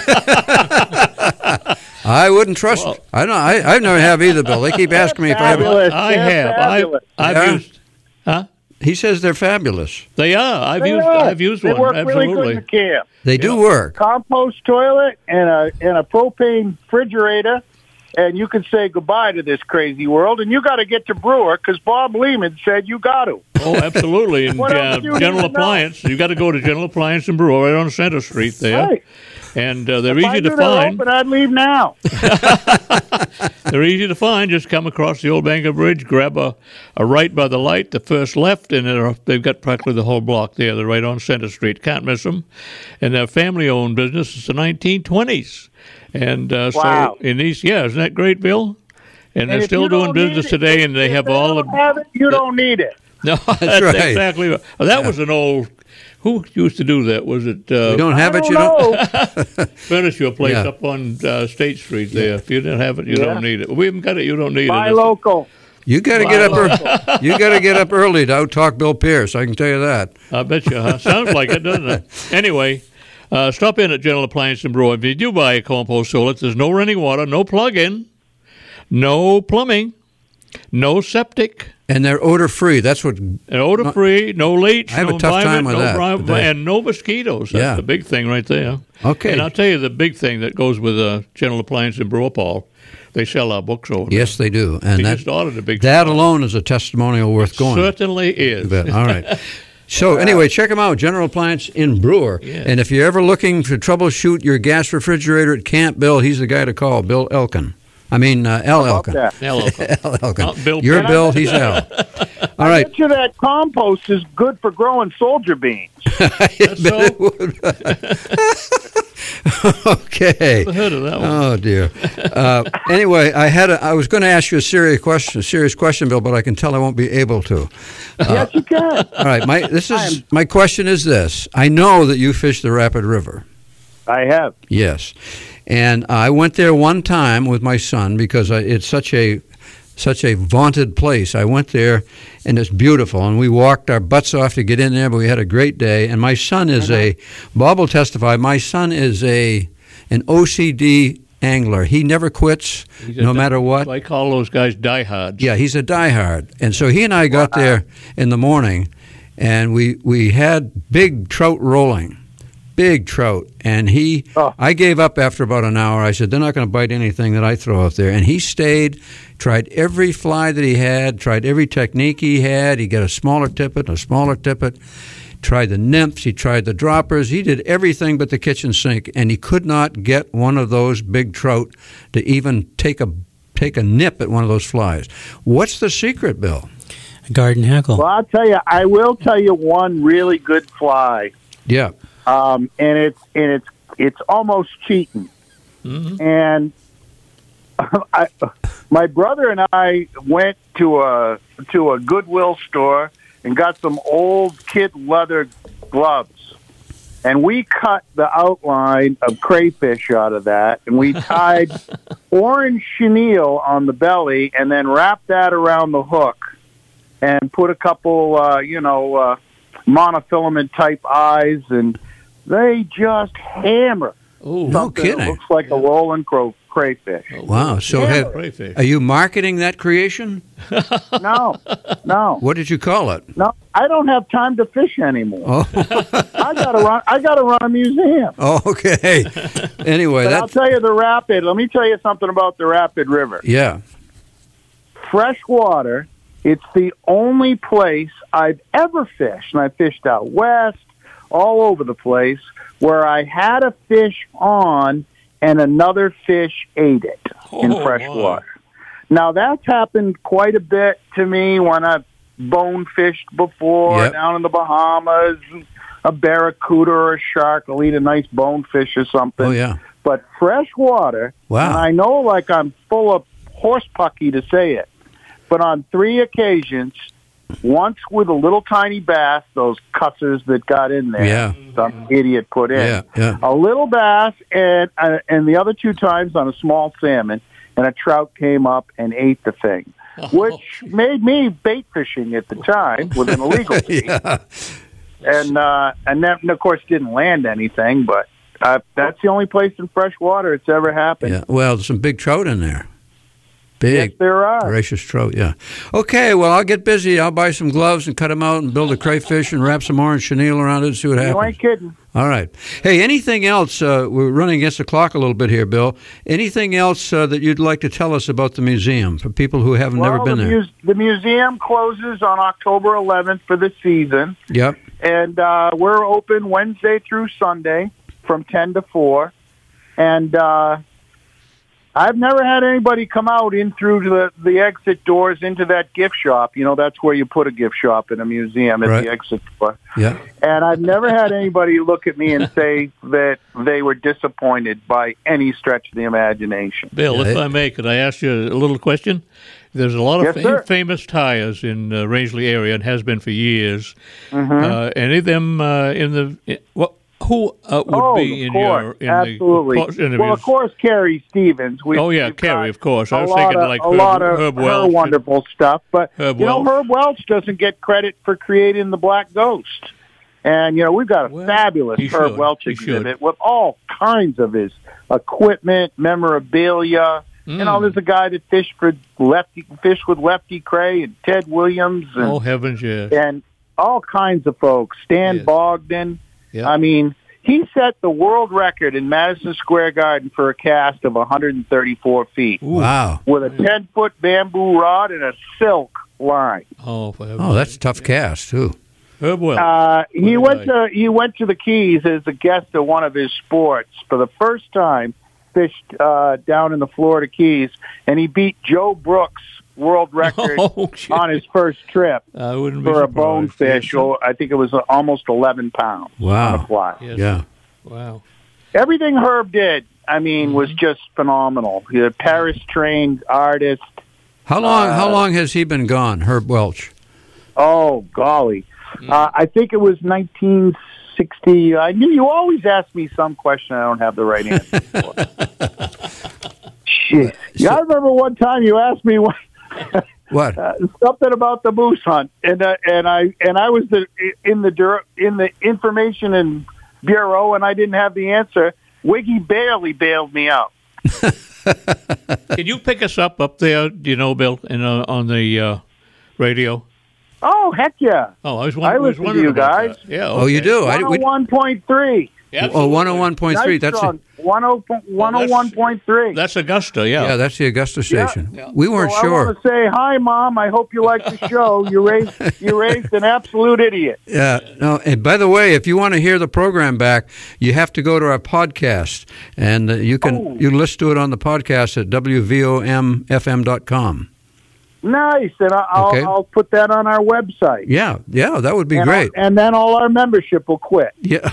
I wouldn't trust. I don't. I, I never have either, Bill. They keep asking me if I have. Fabulous. I They're have. I, fabulous. I've Yeah? used Huh? He says they're fabulous. They are. I've They used. are. I've used they one. work Absolutely. really good in the camp. They do work. Compost toilet and a and a propane refrigerator, and you can say goodbye to this crazy world. And you got to get to Brewer because Bob Lehman said you got to. Oh, absolutely. And What uh, else do you General need to know? Appliance, you got to go to General Appliance in Brewer, right on Center Street there. Right. And uh, they're If I easy knew to they were find. open, I'd leave now. They're easy to find. Just come across the Old Bangor Bridge, grab a, a right by the light, the first left, and they're, they've got practically the whole block there. They're right on Center Street. Can't miss them. And they're a family-owned business since the nineteen twenties. And uh, Wow. so in these, yeah, isn't that great, Bill? And, And they're if still you doing don't need business it, today, and they if have they all don't the. have it, you don't need it. No, that's, right. exactly right. Oh, that was an old. Who used to do that? Was it? Uh, You don't have I it, don't you don't. know. Furniture place Yeah. up on uh, State Street there. If you don't have it, you Yeah. don't need it. We haven't got it. You don't need Buy it. local. You got to get up. ear- you got to get up early to out talk Bill Pierce. I can tell you that. I bet you. Huh? Sounds like it, doesn't it? Anyway, uh, stop in at General Appliance and Brewer. If you do buy a compost toilet, there's no running water, no plug-in, no plumbing, no septic. And they're odor free. That's what. And odor-free, no leach, I have no a tough time environment, with no that, bri- but they- and no mosquitoes. That's Yeah. the big thing right there. Okay. And I'll tell you the big thing that goes with uh, General Appliance and Brewer, Paul. They sell our books over there. Yes, they do. And They that, just ordered a big that alone is a testimonial worth going. Certainly is. You bet. All right. So anyway, check them out, General Appliance in Brewer. Yeah. And if you're ever looking to troubleshoot your gas refrigerator at Camp Bill, he's the guy to call, Bill Elkin. I mean, uh, L. How about Elkin. that? Hello. L. Elkin. Not Bill You're Penn. Bill, he's Al. All right. I bet you that compost is good for growing soldier beans. I bet it would. Okay. Never heard of that one. Oh dear. Uh, anyway, I had a, I was going to ask you a serious question, a serious question, Bill, but I can tell I won't be able to. Yes, you can. All right. My this is my question is this. I know that you fish the Rapid River. I have. Yes, and I went there one time with my son because I, it's such a such a vaunted place. I went there, and it's beautiful, and we walked our butts off to get in there, but we had a great day. And my son is a, Bob will testify, my son is a an O C D angler. He never quits, He's a no di- matter what. I call those guys diehards. Yeah, he's a diehard. And so he and I got there in the morning, and we, we had big trout rolling, big trout. And he, Oh. I gave up after about an hour. I said, they're not going to bite anything that I throw out there. And he stayed, tried every fly that he had, tried every technique he had. He got a smaller tippet, a smaller tippet, tried the nymphs, he tried the droppers. He did everything but the kitchen sink, and he could not get one of those big trout to even take a take a nip at one of those flies. What's the secret, Bill? Garden hackle. Well, I'll tell you, I will tell you one really good fly, Yeah. um, and it's and it's it's almost cheating. Mhm. And I, my brother and I went to a to a Goodwill store and got some old kid leather gloves, and we cut the outline of crayfish out of that, and we tied orange chenille on the belly, and then wrapped that around the hook, and put a couple, uh, you know, uh, monofilament type eyes, and they just hammer. Oh, No something that kidding. looks like a rolling crow crayfish. Wow. So Yeah. have, crayfish. are you marketing that creation? No, no, What did you call it? no. I don't have time to fish anymore. Oh, I gotta run. I gotta run a museum. oh okay. Anyway, But I'll that's, tell you the Rapid. Let me tell you something about the Rapid River. yeah. Fresh water. It's the only place I've ever fished, and I fished out west, all over the place, where I had a fish on and another fish ate it in Oh, fresh wow. water. Now, that's happened quite a bit to me when I've bone fished before Yep. down in the Bahamas. A barracuda or a shark will eat a nice bonefish or something. Oh, yeah. But fresh water, Wow. and I know like I'm full of horse pucky to say it, but on three occasions, once with a little tiny bass, those cussers that got in there, Yeah. some idiot put in, Yeah, yeah. a little bass, and uh, and the other two times on a small salmon, and a trout came up and ate the thing, which made me bait fishing at the time with an illegal bait, Yeah. and uh, and that, and of course, didn't land anything, but uh, that's the only place in fresh water it's ever happened. Yeah. Well, there's some big trout in there. Big, Yes, there are. voracious trout, yeah. Okay, well, I'll get busy. I'll buy some gloves and cut them out and build a crayfish and wrap some orange chenille around it and see what happens. You ain't kidding. All right. Hey, anything else? Uh, we're running against the clock a little bit here, Bill. Anything else uh, that you'd like to tell us about the museum for people who haven't well, never been the there? Muse- the museum closes on October eleventh for the season. Yep. And uh, we're open Wednesday through Sunday from ten to four. And uh, I've never had anybody come out in through the, the exit doors into that gift shop. You know, that's where you put a gift shop in a museum at Right. the exit door. Yeah. And I've never had anybody look at me and say that they were disappointed by any stretch of the imagination. Bill, if I may, could I ask you a little question? There's a lot of Yes, fam- sir. famous tires in the uh, Rangeley area and has been for years. Mhm. Uh, any of them uh, in the in, what? Who uh, would oh, be of in course. your in Absolutely. the interviews? Well, of course, Carrie Stevens. We, oh yeah, we've Carrie, got of course. I a was lot thinking of, like a Herb, lot of Herb her Welch. wonderful stuff. But Herb you know, Welch. Herb Welch doesn't get credit for creating the Black Ghost. And you know, we've got a fabulous he Herb should. Welch He exhibit with all kinds of his equipment, memorabilia. Mm. You know, there's a guy that fished for Lefty, fished with Lefty Cray and Ted Williams, and, Oh heavens, yes. and all kinds of folks. Stan Yes. Bogdan. Yep. I mean, he set the world record in Madison Square Garden for a cast of one hundred thirty-four feet. Wow. With a ten-foot bamboo rod and a silk line. Oh, for heaven's Oh, that's a tough cast, too. Herb Welch. Uh, he What went did I- to he went to the Keys as a guest of one of his sports for the first time. Fished uh, down in the Florida Keys, and he beat Joe Brooks' world record Oh, shit. on his first trip I wouldn't be for a surprised. bonefish. Yes. Or I think it was almost eleven pounds Wow. on a fly. Yes. Yeah. Wow. Everything Herb did, I mean, was just phenomenal. He's a Paris-trained artist. How long? Uh, how long has he been gone, Herb Welch? Oh, golly. Uh, I think it was nineteen sixty. I knew you always ask me some question I don't have the right answer for. Shit. Yeah, I remember one time you asked me what, What? uh, something about the moose hunt, and uh, and I and I was the in the dur- in the information and bureau, and I didn't have the answer. Wiggy barely bailed me out. Can you pick us up up there? Do you know, Bill, in, uh, on the uh, radio? Oh, heck yeah. Oh, I was, I wondering, was listen to wondering you about guys. that. Yeah. Oh, you okay. do? I, we, one oh one point three. oh, one oh one point three. That's a, one oh one point three. That's Augusta, yeah. yeah, that's the Augusta station. Yeah. We weren't so sure. I want to say hi, Mom. I hope you like the show. You raised you raised an absolute idiot. Yeah. No. And by the way, if you want to hear the program back, you have to go to our podcast, and uh, you can Oh. you can listen to it on the podcast at w v o m f m dot com. Nice, and I- I'll, Okay. I'll put that on our website. Yeah. Yeah. That would be and great. I'll- and then all our membership will quit. Yeah.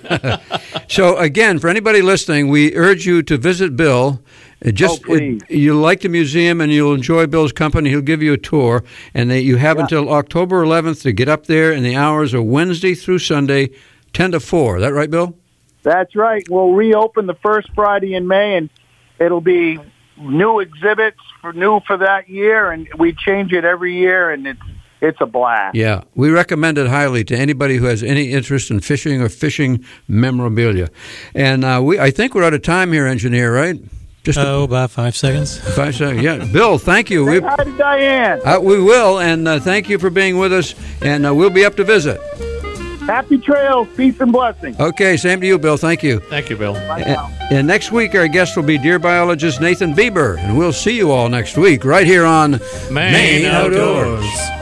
So again, for anybody listening, we urge you to visit Bill. It just Oh, please. it- you'll like the museum and you'll enjoy Bill's company. He'll give you a tour, and that you have Yeah. until October eleventh to get up there. And the hours are Wednesday through Sunday, ten to four. Is that right, Bill? That's right. We'll reopen the first Friday in May, and it'll be new exhibits for new for that year, and we change it every year, and it's it's a blast. Yeah, we recommend it highly to anybody who has any interest in fishing or fishing memorabilia. And uh, we, I think we're out of time here, engineer. Right? Just a- Oh, about five seconds. five seconds. Yeah, Bill, thank you. Say We, hi to Diane. uh, we will, and uh, thank you for being with us. And uh, we'll be up to visit. Happy trails, peace and blessings. Okay, same to you, Bill. Thank you. Thank you, Bill. Bye And, now. and next week, our guest will be deer biologist Nathan Bieber, and we'll see you all next week right here on Maine Outdoors.